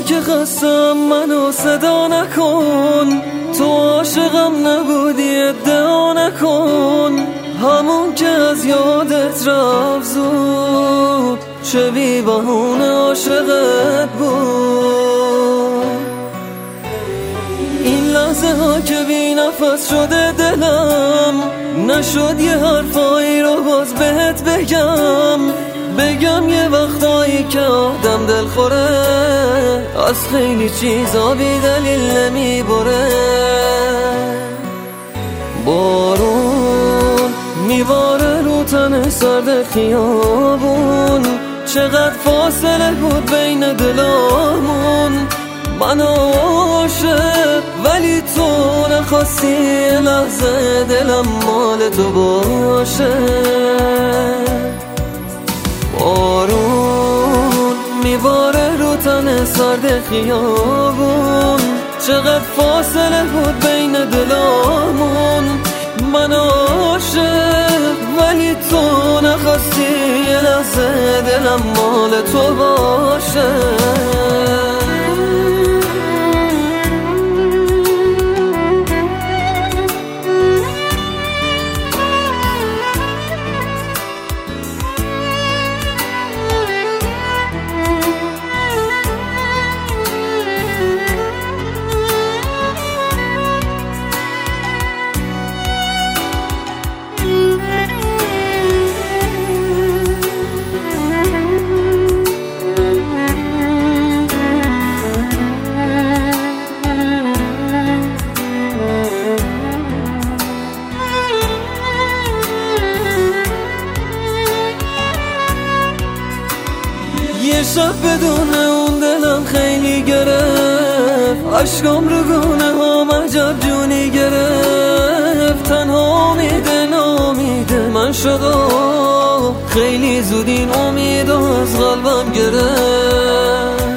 که خستم منو صدا نکن، تو عاشقم نبودی ادعا نکن، همون که از یادت رفت زود چه بی بهونه عاشقت بود. این لحظه ها که بی نفس شده دلم، نشد یه حرفایی رو باز بهت بگم یه وقتایی که آدم دل خوره، از خیلی چیزا بی دلیل نمیبره. بارون میباره رو تن سرد خیابون، چقدر فاصله بود بین دلامون. من عاشق ولی تو نخواستی لحظه دلم مال تو باشه. بارون میباره رو تن سرد خیابون، چقدر فاصله بود بین دلامون. من عاشق ولی تو نخواستی لحظه دلم مال تو باشه. یه شب بدون اون دلم خیلی گرفت، عشقم رو گونه هم عجب جونی گرفت. تنها امیده نامیده من شدم، خیلی زود این امید از قلبم گرفت.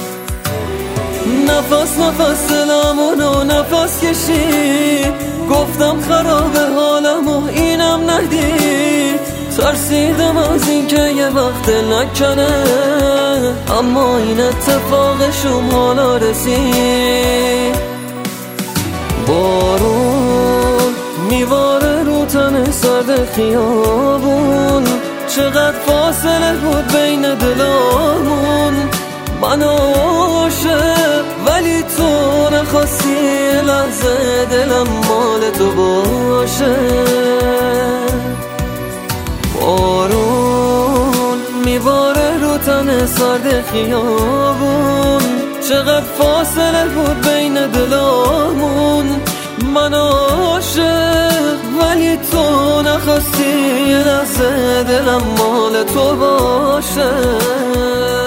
نفس نفس دلمونو نفس کشید، گفتم خراب حالم و اینم ندید. ترسیدم از این که یه وقت نکنه، اما این اتفاقشون حالا رسید. بارون میباره رو تن سرد خیابون، چقدر فاصله بود بین دلامون. من عاشق ولی تو نخواستی لحظه دلم مال تو باشه. بارون میباره رو تن سرد خیابون، چقدر فاصله بود بین دلامون. من عاشق ولی تو نخواستی لحظه دلم مال تو باشه.